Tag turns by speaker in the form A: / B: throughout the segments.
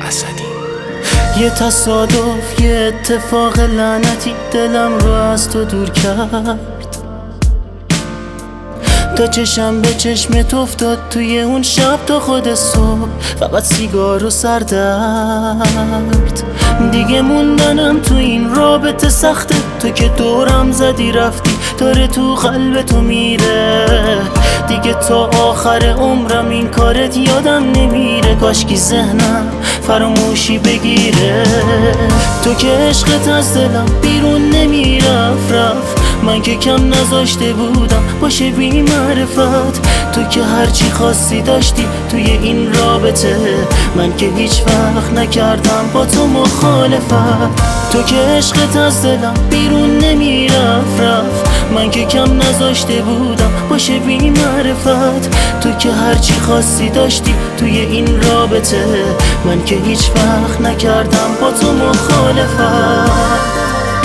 A: اسدی.
B: یه تصادف، یه اتفاق لعنتی دلم رو از تو دور کرد. تا چشم به چشمت افتاد توی اون شب تا خود صبح، فقط سیگار و سردرد. دیگه موندنم تو این رابطه سخته، تو که دورم زدی رفتی داره تو قلب تو میره. دیگه تا آخر عمرم این کارت یادم نمیره، کاشکی ذهنم فراموشی بگیره. تو که عشقت از دلم بیرون نمیرفت، من که کم نذاشته بودم باشه بی معرفت. تو که هرچی خواستی داشتی توی این رابطه، من که هیچ وقت نکردم با تو مخالفت. تو که عشقت از دلم بیرون نمیرفت، من که کم نذاشته بودم باشه بی معرفت. تو که هرچی خواستی داشتی توی این رابطه، من که هیچ وقت نکردم با تو مخالفت.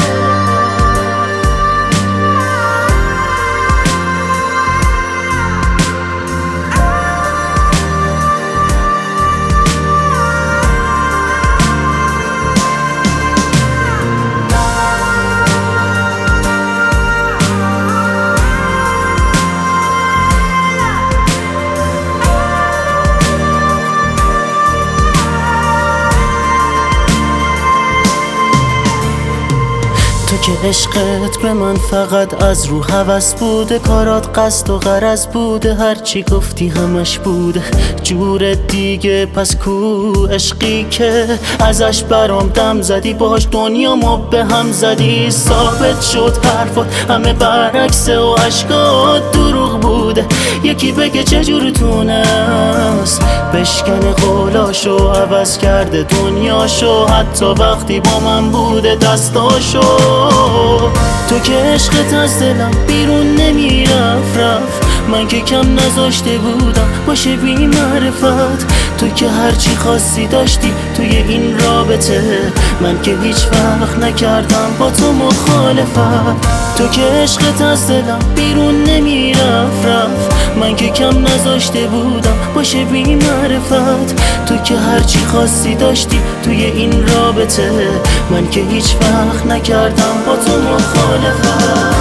B: تو که عشقت به من فقط از رو هوس بوده، کارات قصد و غرض بوده، هرچی گفتی همش بوده جور دیگه. پس کو عشقی که ازش برام دم زدی، باش دنیامو به هم زدی. ثابت شد حرفات همه برعکسه و عشقات دروغ بوده. یکی بگه چجور تونست بشکنه قولاشو، عوض کرده دنیاشو، حتی وقتی با من بوده دستاشو. تو که عشقت از دلم بیرون نمیرفت، من که کم نذاشته بودم باشه بی معرفت. تو که هرچی خواستی داشتی توی این رابطه، من که هیچ وقت نکردم با تو مخالفت. تو که عشقت از دلم بیرون نمیرفت، من که کم نذاشته بودم باشه بی معرفت. تو که هرچی خواستی داشتی توی این رابطه، من که هیچ وقت نکردم با تو مخالفت.